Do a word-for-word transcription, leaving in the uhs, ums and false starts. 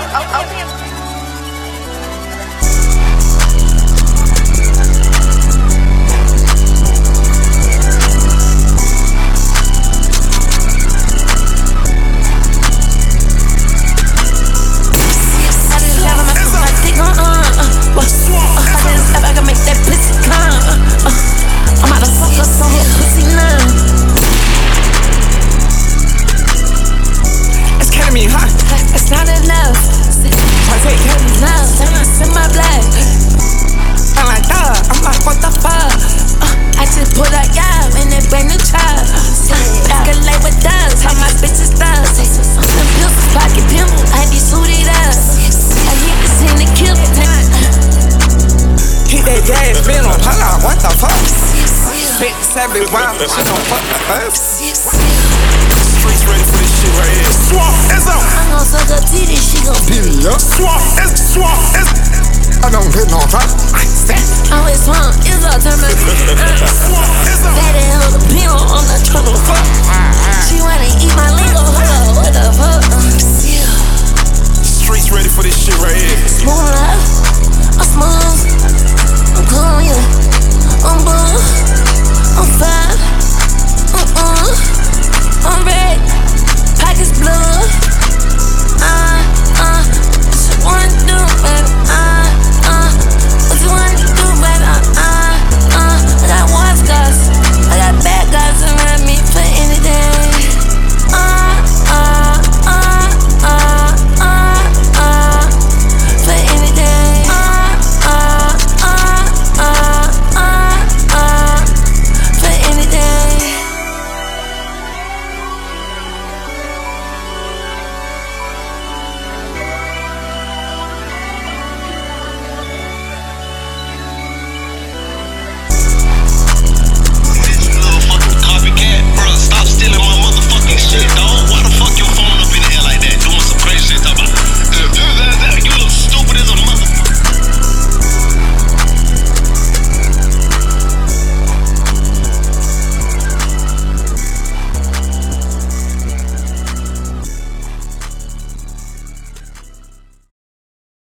Savage wild, she gon' fuck the earth. Streets ready for this shit right here. Swamp is up. I'm gon' suck her titty, she gon' Pee up. Swamp is, swamp is. I don't get no time. I always swamp is a turn my Swamp is up.